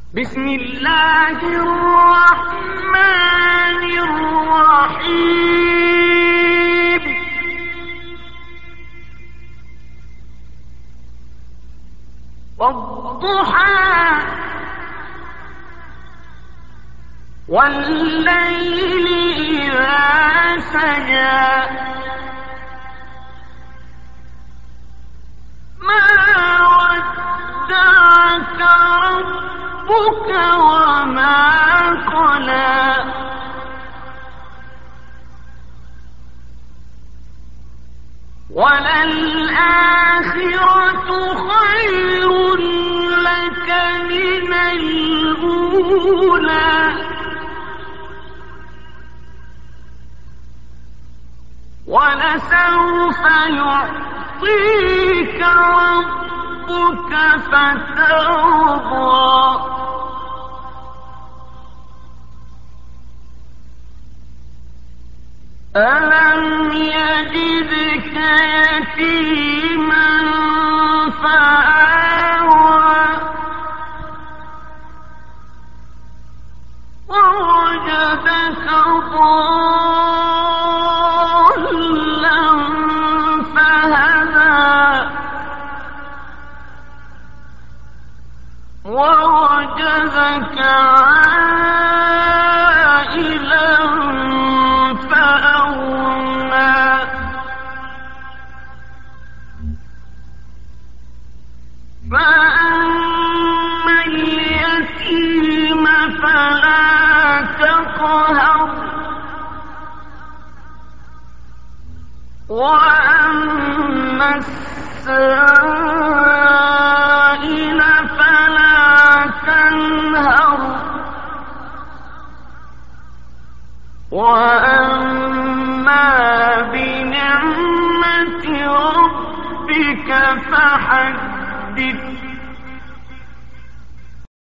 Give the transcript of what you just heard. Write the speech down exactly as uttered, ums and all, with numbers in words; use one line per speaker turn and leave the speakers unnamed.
بسم الله الرحمن الرحيم. والضحى والليل إذا سجى ما ودعك ربك وما قلى وللآخرة خير لك من الأولى ولسوف يعطيك ربك فترضى ألم يجدك يتيما فآوى ووجدك ضالا فهدى ووجدك عائلا فأغنى فأما اليتيم فلا تقهر وأما السائل فلا تنهر وأما بنعمة ربك فحدث.